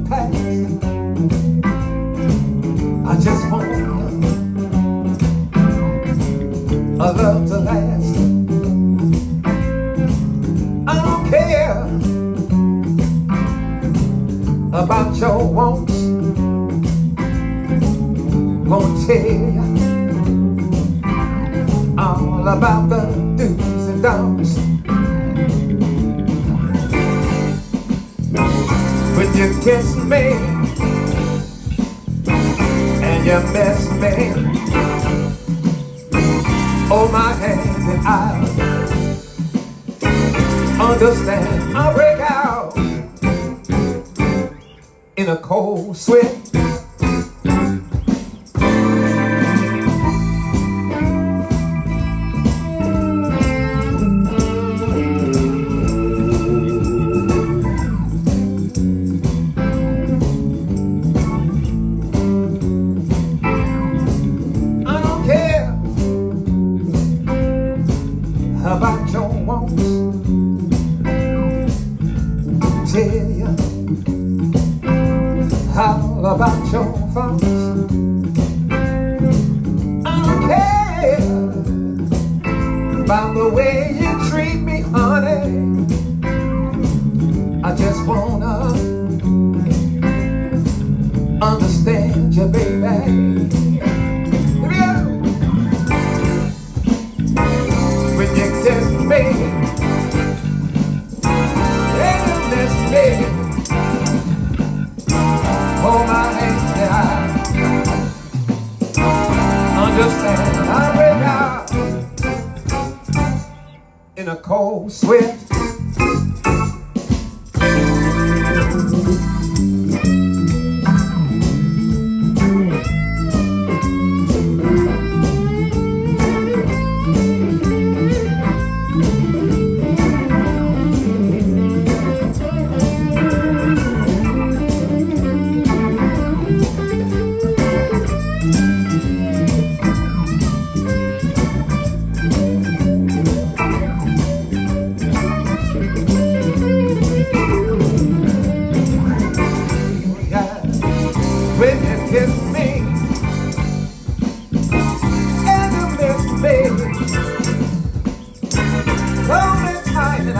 past. I just want a love to last. I don't care about your wants. Gonna tell you all about the do's and don'ts. When you kiss me and you miss me, hold my hand and I'll understand. I'll break out in a cold sweat. About your wants, tell you all about your faults. I don't care about the way you treat me, honey. I just wanna understand you, baby. Kiss me and miss me, hold my hand and I understand. I break out in a cold sweat. When you kiss me and you miss me, hold me tight and I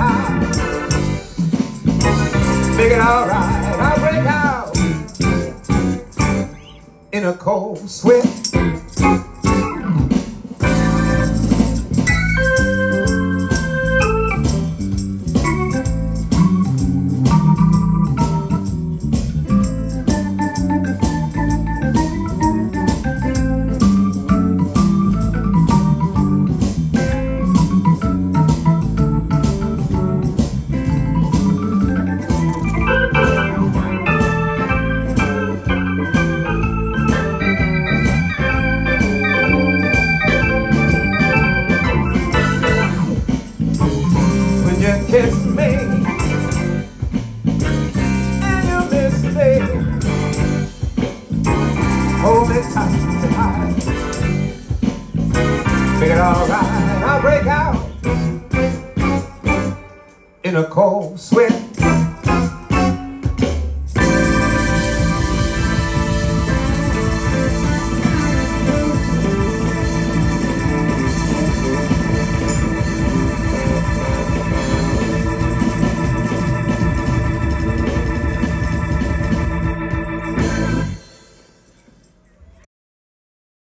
make it alright. I break out in a cold sweat. Kiss me and you miss me, hold me tight tonight, make it alright. I'll break out in a cold sweat.